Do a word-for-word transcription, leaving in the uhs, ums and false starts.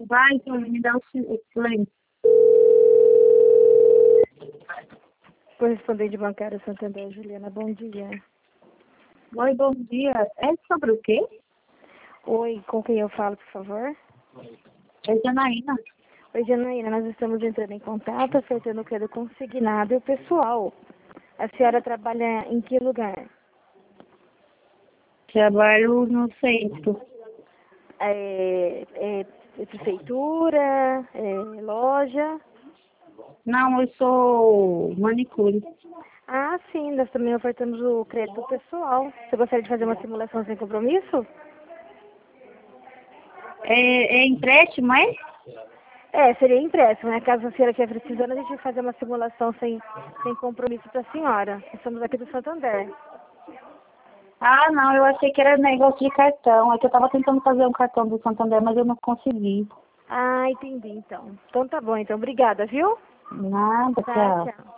Vai, então, me dá o silêncio. Correspondente bancário Santander, Juliana, bom dia. Oi, bom dia. É sobre o quê? Oi, com quem eu falo, por favor? É Janaína. Oi, Janaína, nós estamos entrando em contato, ofertando o crédito consignado e o pessoal. A senhora trabalha em que lugar? Trabalho no centro. É, é, é prefeitura, é loja? Não, eu sou manicure. Ah, sim, nós também ofertamos o crédito pessoal. Você gostaria de fazer uma simulação sem compromisso? É, é empréstimo, é? É, seria empréstimo, né? Caso a senhora estiver precisando, a gente vai fazer uma simulação sem, sem compromisso para a senhora. Estamos aqui do Santander. Ah, não, eu achei que era negócio de cartão. É que eu tava tentando fazer um cartão do Santander, mas eu não consegui. Ah, entendi, então. Então tá bom, então. Obrigada, viu? Nada, Tá, tchau. tchau.